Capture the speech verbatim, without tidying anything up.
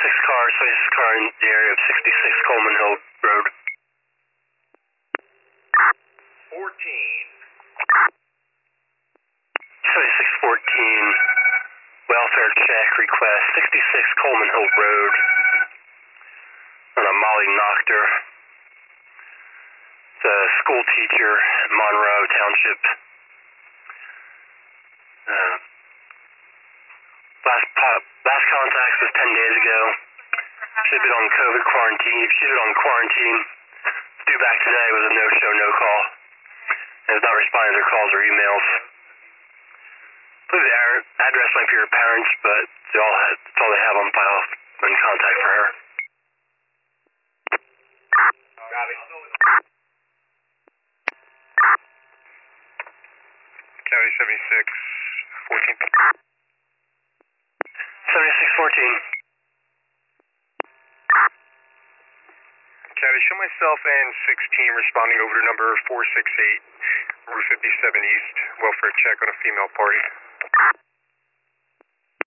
seventy-six car, seventy-six car in the area of sixty-six Coleman Hill Road. fourteen. seventy-six fourteen, welfare check request, sixty-six Coleman Hill Road. On a Molly Noctor. The school teacher at Monroe Township. Uh, last pop, last contact was ten days ago. She's been on COVID quarantine. She's been on quarantine. Due back today was a no-show, no-call. And has not responded to their calls or emails. I believe the address might be her parents, but they all have, that's all they have on file in contact for her. Copy. County seventy-six fourteen. seventy-six fourteen. County, show myself and sixteen responding over to number four six eight, Route fifty-seven East, welfare check on a female party.